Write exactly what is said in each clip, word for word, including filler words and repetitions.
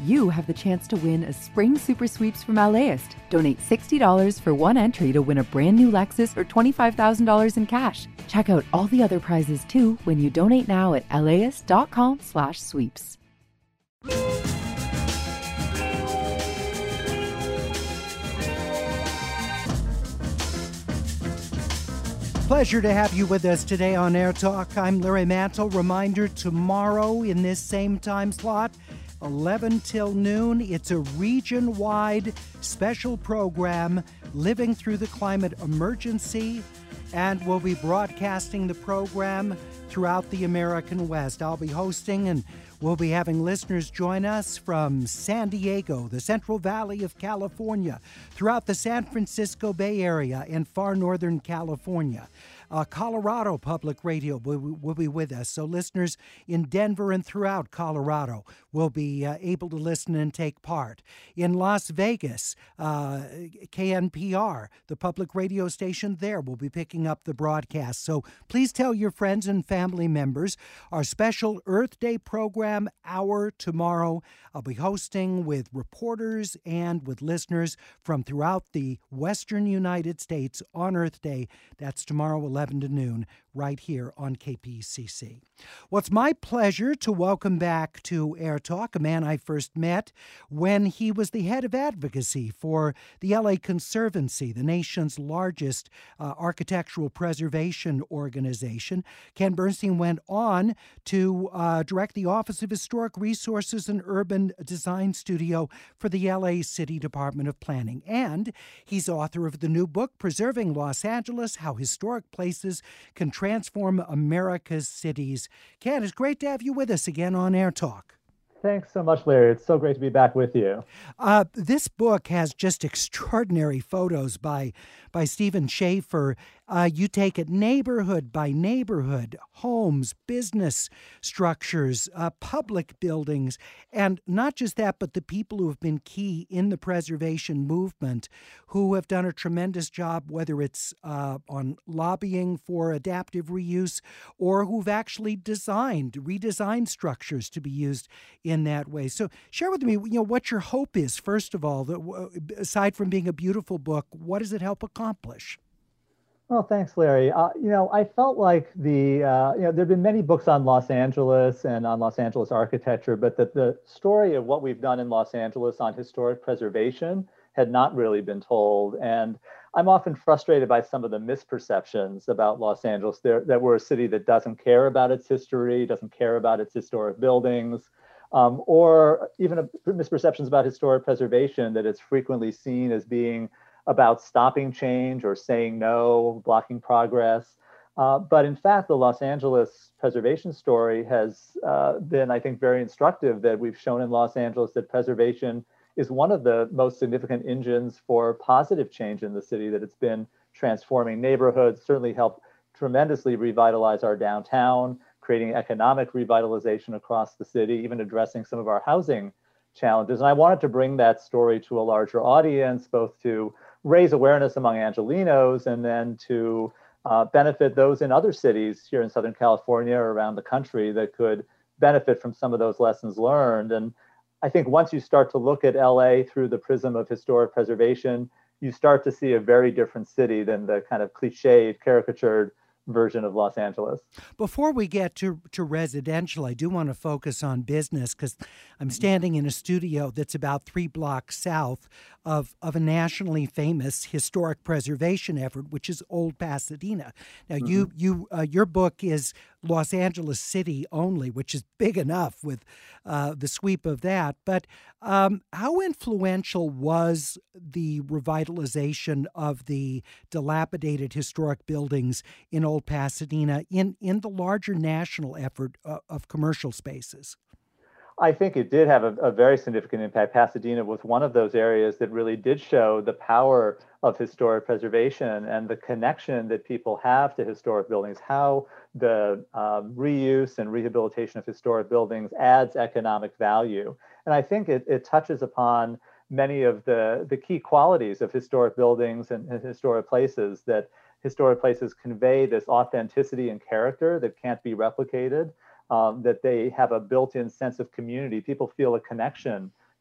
you have the chance to win a spring super sweeps from LAist. Donate sixty dollars for one entry to win a brand new Lexus or twenty-five thousand dollars in cash. Check out all the other prizes too when you donate now at laist.com slash sweeps. Pleasure to have you with us today on Air Talk. I'm Larry Mantle. Reminder, tomorrow in this same time slot, eleven till noon, it's a region-wide special program, Living Through the Climate Emergency, and we'll be broadcasting the program throughout the American West. I'll be hosting, and we'll be having listeners join us from San Diego, the Central Valley of California, throughout the San Francisco Bay Area and far northern California. Uh, Colorado Public Radio will, will be with us. So listeners in Denver and throughout Colorado will be uh, able to listen and take part. In Las Vegas, uh, K N P R, the public radio station there, will be picking up the broadcast. So please tell your friends and family members. Our special Earth Day program hour tomorrow, I'll be hosting with reporters and with listeners from throughout the western United States on Earth Day. That's tomorrow, eleven to noon, right here on K P C C. Well, it's my pleasure to welcome back to Air Talk a man I first met when he was the head of advocacy for the L A Conservancy, the nation's largest uh, architectural preservation organization. Ken Bernstein went on to uh, direct the Office of Historic Resources and Urban Design Studio for the L A City Department of Planning. And he's author of the new book, Preserving Los Angeles, How Historic Places Can Transform America's Cities. Ken, it's great to have you with us again on Air Talk. Thanks so much, Larry. It's so great to be back with you. Uh, this book has just extraordinary photos by by Stephen Schaefer. Uh, you take it neighborhood by neighborhood, homes, business structures, uh, public buildings, and not just that, but the people who have been key in the preservation movement, who have done a tremendous job, whether it's uh, on lobbying for adaptive reuse or who've actually designed, redesigned structures to be used in that way. So share with me, you know, what your hope is, first of all, that, aside from being a beautiful book, what does it help accomplish? Well, thanks, Larry. Uh, you know, I felt like the, uh, you know, there have been many books on Los Angeles and on Los Angeles architecture, but that the story of what we've done in Los Angeles on historic preservation had not really been told. And I'm often frustrated by some of the misperceptions about Los Angeles, there, that we're a city that doesn't care about its history, doesn't care about its historic buildings, um, or even a, misperceptions about historic preservation, that it's frequently seen as being about stopping change or saying no, blocking progress. Uh, but in fact, the Los Angeles preservation story has uh, been, I think, very instructive, that we've shown in Los Angeles that preservation is one of the most significant engines for positive change in the city, that it's been transforming neighborhoods, certainly helped tremendously revitalize our downtown, creating economic revitalization across the city, even addressing some of our housing challenges. And I wanted to bring that story to a larger audience, both to raise awareness among Angelenos and then to uh, benefit those in other cities here in Southern California or around the country that could benefit from some of those lessons learned. And I think once you start to look at L A through the prism of historic preservation, you start to see a very different city than the kind of cliched, caricatured version of Los Angeles. Before we get to, to residential, I do want to focus on business, because I'm standing in a studio that's about three blocks south of, of a nationally famous historic preservation effort, which is Old Pasadena. Now, mm-hmm. you you uh, your book is Los Angeles City only, which is big enough with uh, the sweep of that. But um, how influential was the revitalization of the dilapidated historic buildings in Old Pasadena in, in the larger national effort uh, of commercial spaces? I think it did have a, a very significant impact. Pasadena was one of those areas that really did show the power of historic preservation and the connection that people have to historic buildings, how the um, reuse and rehabilitation of historic buildings adds economic value. And I think it, it touches upon many of the, the key qualities of historic buildings and, and historic places, that historic places convey this authenticity and character that can't be replicated. Um, that they have a built-in sense of community. People feel a connection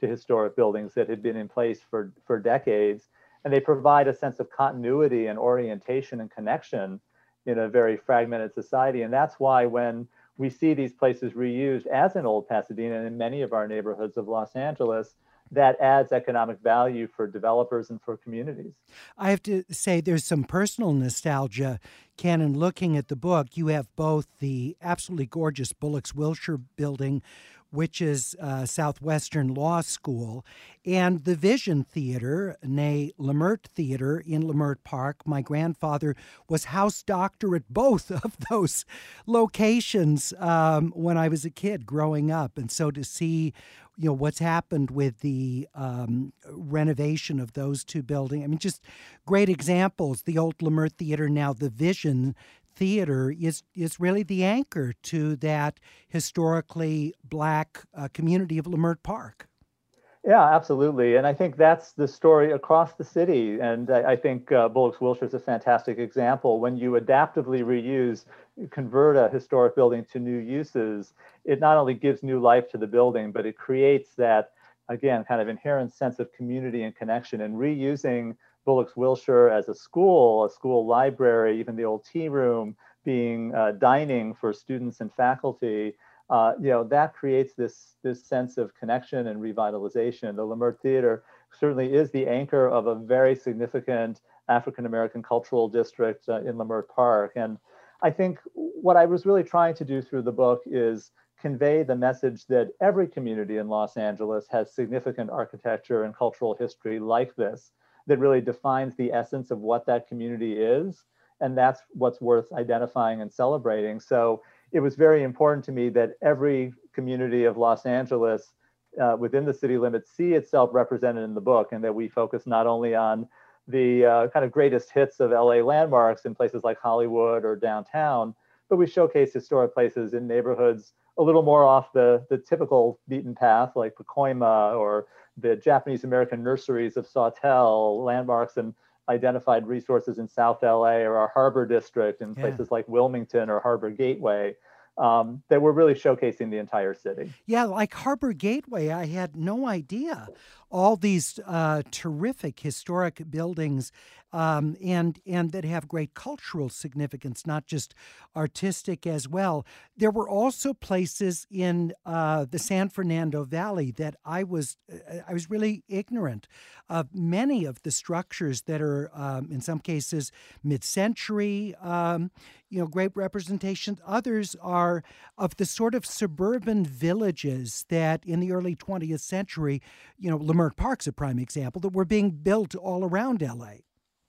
to historic buildings that had been in place for, for decades. And they provide a sense of continuity and orientation and connection in a very fragmented society. And that's why when we see these places reused, as in Old Pasadena and in many of our neighborhoods of Los Angeles, that adds economic value for developers and for communities. I have to say there's some personal nostalgia, Ken, in looking at the book. You have both the absolutely gorgeous Bullocks Wilshire building, which is uh, Southwestern Law School, and the Vision Theater, nay Lamert Theater in Lamert Park. My grandfather was house doctor at both of those locations um, when I was a kid growing up. And so to see, you know, what's happened with the um, renovation of those two buildings, I mean, just great examples. The old Lamert Theater, now the Vision Theater, is is really the anchor to that historically Black uh, community of Lamert Park. Yeah, absolutely. And I think that's the story across the city. And I, I think uh, Bullocks Wilshire is a fantastic example. When you adaptively reuse, convert a historic building to new uses, it not only gives new life to the building, but it creates that, again, kind of inherent sense of community and connection. And reusing Bullocks Wilshire as a school, a school library, even the old tea room being uh, dining for students and faculty, uh, you know, that creates this, this sense of connection and revitalization. The Lamert Theater certainly is the anchor of a very significant African-American cultural district uh, in Lamert Park. And I think what I was really trying to do through the book is convey the message that every community in Los Angeles has significant architecture and cultural history like this, that really defines the essence of what that community is. And that's what's worth identifying and celebrating. So it was very important to me that every community of Los Angeles uh, within the city limits see itself represented in the book, and that we focus not only on the uh, kind of greatest hits of L A landmarks in places like Hollywood or downtown, but we showcase historic places in neighborhoods a little more off the, the typical beaten path, like Pacoima or the Japanese American nurseries of Sawtelle, landmarks and identified resources in South L A, or our Harbor District in yeah. places like Wilmington or Harbor Gateway, um, that were really showcasing the entire city. Yeah, like Harbor Gateway, I had no idea. All these uh, terrific historic buildings um, and and that have great cultural significance, not just artistic as well. There were also places in uh, the San Fernando Valley that I was I was really ignorant of. Many of the structures that are um, in some cases mid-century, um, you know, great representations. Others are of the sort of suburban villages that in the early twentieth century, you know, Lamert Park's a prime example, that were being built all around L A.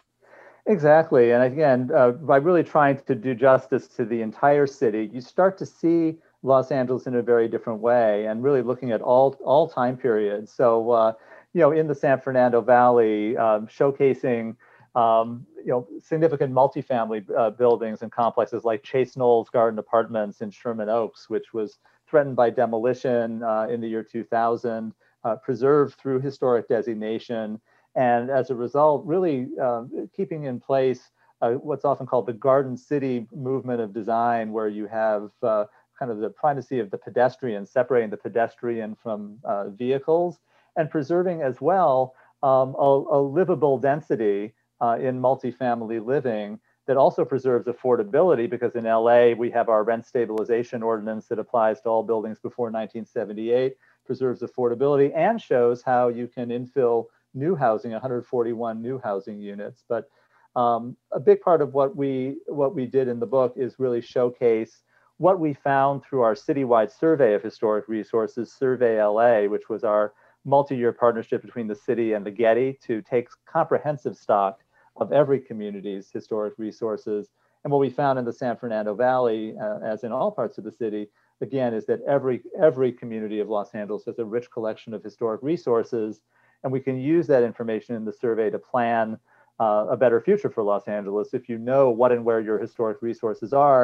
Exactly. And again, uh, by really trying to do justice to the entire city, you start to see Los Angeles in a very different way, and really looking at all, all time periods. So, uh, you know, in the San Fernando Valley, um, showcasing, um, you know, significant multifamily uh, buildings and complexes like Chase Knowles Garden Apartments in Sherman Oaks, which was threatened by demolition uh, in the year two thousand, uh, preserved through historic designation. And as a result, really uh, keeping in place uh, what's often called the Garden City movement of design, where you have uh, kind of the primacy of the pedestrian, separating the pedestrian from uh, vehicles, and preserving as well um, a, a livable density uh, in multifamily living that also preserves affordability, because in L A we have our rent stabilization ordinance that applies to all buildings before nineteen seventy-eight, preserves affordability and shows how you can infill new housing, one hundred forty-one new housing units. But um, a big part of what we what we did in the book is really showcase what we found through our citywide survey of historic resources, Survey L A, which was our multi-year partnership between the city and the Getty to take comprehensive stock of every community's historic resources. And what we found in the San Fernando Valley, uh, as in all parts of the city, again, is that every every community of Los Angeles has a rich collection of historic resources. And we can use that information in the survey to plan uh, a better future for Los Angeles. If you know what and where your historic resources are,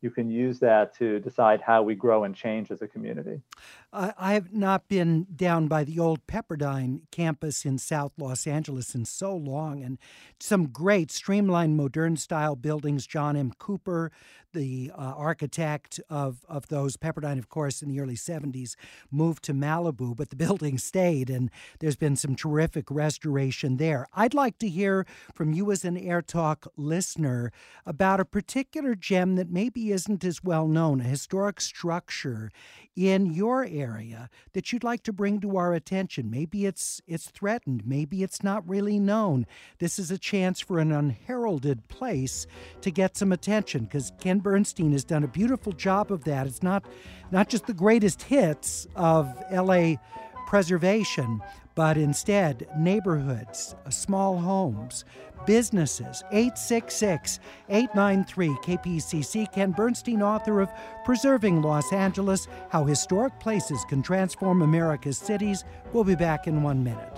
you can use that to decide how we grow and change as a community. Uh, I have not been down by the old Pepperdine campus in South Los Angeles in so long, and some great streamlined modern style buildings. John M. Cooper, the uh, architect of, of those, Pepperdine, of course, in the early seventies, moved to Malibu, but the building stayed, and there's been some terrific restoration there. I'd like to hear from you as an Air Talk listener about a particular gem that maybe isn't as well known, a historic structure in your area that you'd like to bring to our attention. Maybe it's it's threatened. Maybe it's not really known. This is a chance for an unheralded place to get some attention, because Ken Bernstein has done a beautiful job of that. It's not not just the greatest hits of L A preservation, but instead neighborhoods, uh, small homes, businesses. Eight six six, eight nine three, K P C C. Ken Bernstein, author of Preserving Los Angeles, How Historic Places Can Transform America's Cities. We'll be back in one minute.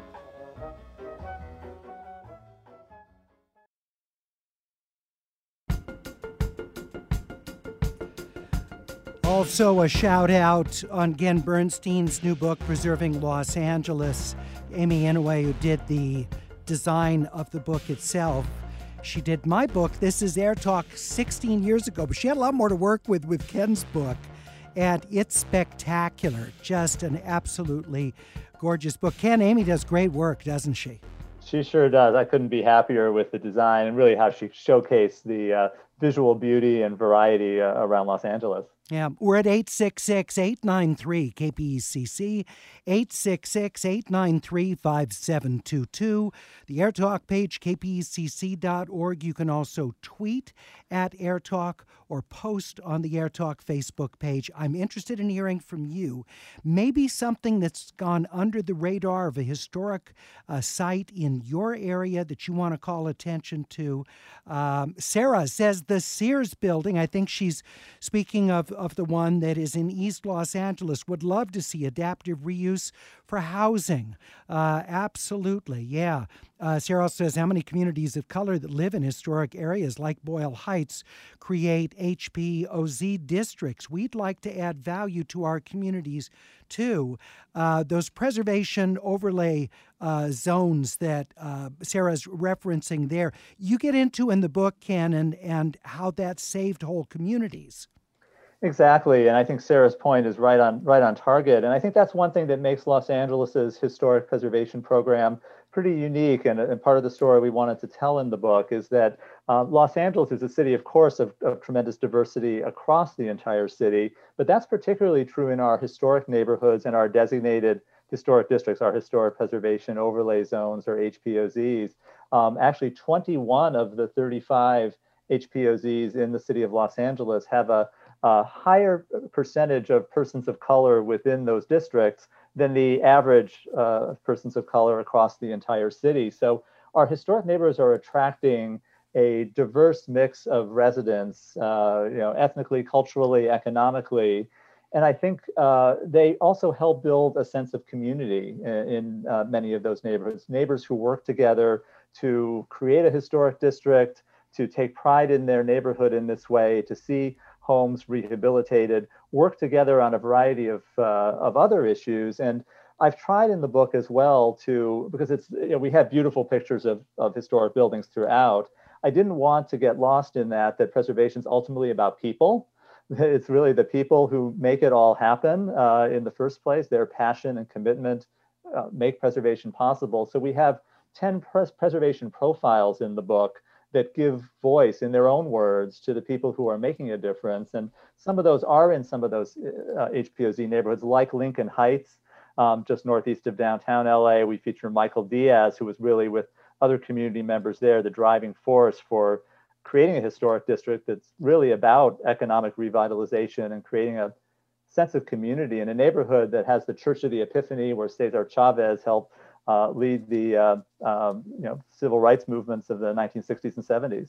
Also, a shout out on Ken Bernstein's new book, Preserving Los Angeles. Amy Inouye, who did the design of the book itself. She did my book. This is Air Talk sixteen years ago, but she had a lot more to work with with Ken's book. And it's spectacular. Just an absolutely gorgeous book. Ken, Amy does great work, doesn't she? She sure does. I couldn't be happier with the design and really how she showcased the uh, visual beauty and variety uh, around Los Angeles. Yeah, we're at eight six six, eight nine three, K P E C C, eight six six, eight nine three, five seven two two. The AirTalk page, K P E C C dot org. You can also tweet at AirTalk or post on the AirTalk Facebook page. I'm interested in hearing from you. Maybe something that's gone under the radar of a historic uh, site in your area that you want to call attention to. Um, Sarah says the Sears building, I think she's speaking of of the one that is in East Los Angeles, would love to see adaptive reuse for housing. Uh, absolutely, yeah. Uh, Sarah says, how many communities of color that live in historic areas like Boyle Heights create H P O Z districts? We'd like to add value to our communities, too. Uh, those preservation overlay uh, zones that uh, Sarah's referencing there, you get into in the book, Ken, and, and how that saved whole communities. Exactly, and I think Sarah's point is right on right on target. And I think that's one thing that makes Los Angeles's historic preservation program pretty unique. And, and part of the story we wanted to tell in the book is that uh, Los Angeles is a city, of course, of, of tremendous diversity across the entire city, but that's particularly true in our historic neighborhoods and our designated historic districts, our historic preservation overlay zones, or H P O Zs. Um, actually, twenty-one of the thirty-five H P O Zs in the city of Los Angeles have a a higher percentage of persons of color within those districts than the average uh, persons of color across the entire city. So our historic neighborhoods are attracting a diverse mix of residents, uh, you know, ethnically, culturally, economically. And I think uh, they also help build a sense of community in, in uh, many of those neighborhoods. Neighbors who work together to create a historic district, to take pride in their neighborhood in this way, to see homes rehabilitated, work together on a variety of uh, of other issues. And I've tried in the book as well to, because it's, you know, we have beautiful pictures of, of historic buildings throughout. I didn't want to get lost in that, that preservation is ultimately about people. It's really the people who make it all happen uh, in the first place. Their passion and commitment uh, make preservation possible. So we have ten pres- preservation profiles in the book that give voice in their own words to the people who are making a difference. And some of those are in some of those uh, H P O Z neighborhoods, like Lincoln Heights, um, just northeast of downtown L A. We feature Michael Diaz, who was really, with other community members there, the driving force for creating a historic district that's really about economic revitalization and creating a sense of community in a neighborhood that has the Church of the Epiphany, where Cesar Chavez helped Uh, lead the uh, um, you know, civil rights movements of the nineteen sixties and seventies.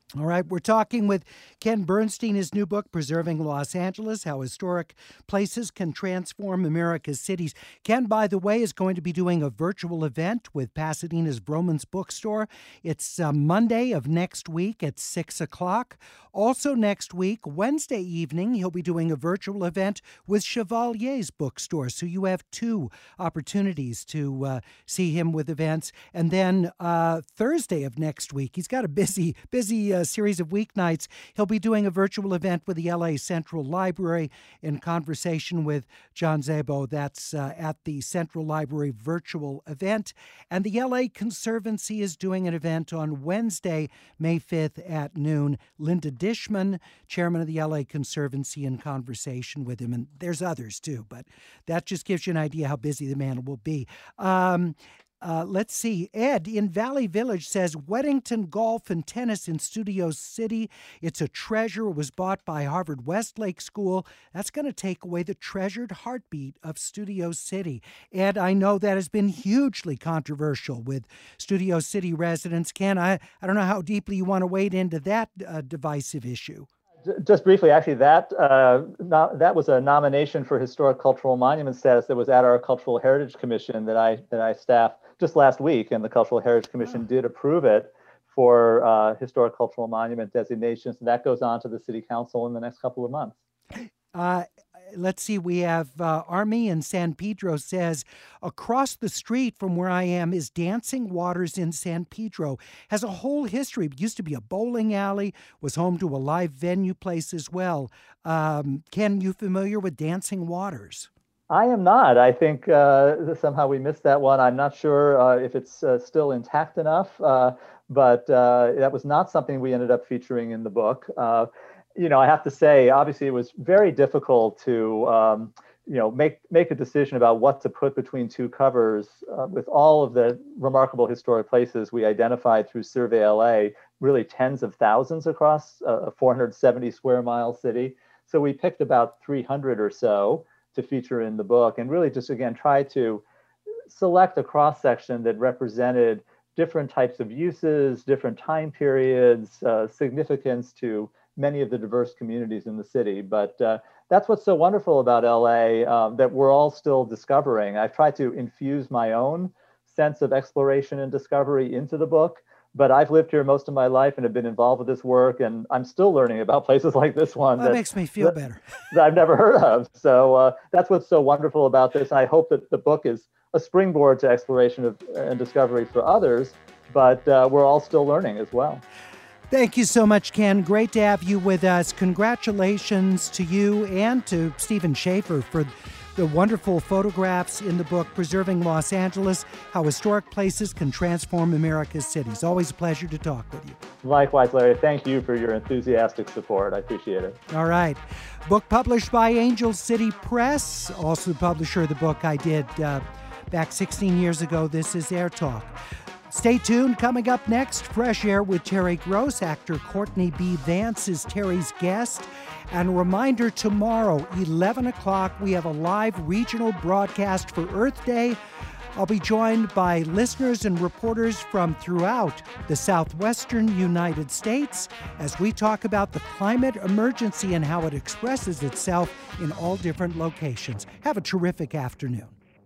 All right, we're talking with Ken Bernstein, his new book, Preserving Los Angeles, How Historic Places Can Transform America's Cities. Ken, by the way, is going to be doing a virtual event with Pasadena's Vroman's Bookstore. It's uh, Monday of next week at six o'clock. Also next week, Wednesday evening, he'll be doing a virtual event with Chevalier's Bookstore. So you have two opportunities to uh, see him with events. And then uh, Thursday of next week, he's got a busy, busy uh, series of weeknights. He'll be doing a virtual event with the L A Central Library in conversation with John Szabo. That's uh, at the Central Library virtual event. And the L A Conservancy is doing an event on Wednesday, May fifth at noon. Linda Dishman, chairman of the L A Conservancy, in conversation with him. And there's others too, but that just gives you an idea how busy the man will be. Um, Uh, let's see. Ed in Valley Village says, Weddington Golf and Tennis in Studio City. It's a treasure. It was bought by Harvard Westlake School. That's going to take away the treasured heartbeat of Studio City. Ed, I know that has been hugely controversial with Studio City residents. Ken, I, I don't know how deeply you want to wade into that uh, divisive issue. Just briefly, actually, that uh, no, that was a nomination for historic cultural monument status that was at our Cultural Heritage Commission that I that I staffed just last week, and the Cultural Heritage Commission oh. did approve it for uh, historic cultural monument designations, and that goes on to the City Council in the next couple of months. Uh, let's see, we have uh, Army in San Pedro says, across the street from where I am is Dancing Waters in San Pedro. Has a whole history. It used to be a bowling alley, was home to a live venue place as well. Um, Ken, you familiar with Dancing Waters? I am not. I think uh, somehow we missed that one. I'm not sure uh, if it's uh, still intact enough, uh, but uh, that was not something we ended up featuring in the book. Uh, you know, I have to say, obviously, it was very difficult to, um, you know, make make a decision about what to put between two covers uh, with all of the remarkable historic places we identified through Survey L A, really tens of thousands across a four hundred seventy square mile city. So we picked about three hundred or so to feature in the book, and really just, again, try to select a cross-section that represented different types of uses, different time periods, uh, significance to many of the diverse communities in the city. But uh, that's what's so wonderful about L A, um, that we're all still discovering. I've tried to infuse my own sense of exploration and discovery into the book, but I've lived here most of my life and have been involved with this work, and I'm still learning about places like this one. Well, that, that makes me feel that, better. that I've never heard of. So uh, that's what's so wonderful about this. And I hope that the book is a springboard to exploration of, and discovery for others, but uh, we're all still learning as well. Thank you so much, Ken. Great to have you with us. Congratulations to you and to Stephen Schaefer for the wonderful photographs in the book, Preserving Los Angeles, How Historic Places Can Transform America's Cities. Always a pleasure to talk with you. Likewise, Larry. Thank you for your enthusiastic support. I appreciate it. All right. Book published by Angel City Press, also the publisher of the book I did uh, back sixteen years ago. This is Air Talk. Stay tuned. Coming up next, Fresh Air with Terry Gross. Actor Courtney B. Vance is Terry's guest. And a reminder, tomorrow, eleven o'clock, we have a live regional broadcast for Earth Day. I'll be joined by listeners and reporters from throughout the southwestern United States as we talk about the climate emergency and how it expresses itself in all different locations. Have a terrific afternoon.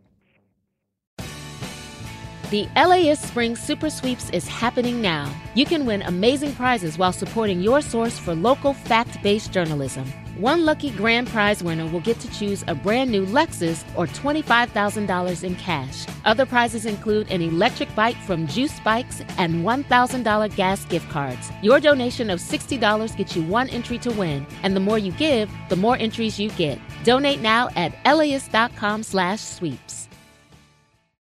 The L A ist Spring Super Sweeps is happening now. You can win amazing prizes while supporting your source for local fact-based journalism. One lucky grand prize winner will get to choose a brand new Lexus or twenty-five thousand dollars in cash. Other prizes include an electric bike from Juice Bikes and one thousand dollars gas gift cards. Your donation of sixty dollars gets you one entry to win, and the more you give, the more entries you get. Donate now at L A ist dot com slash sweeps.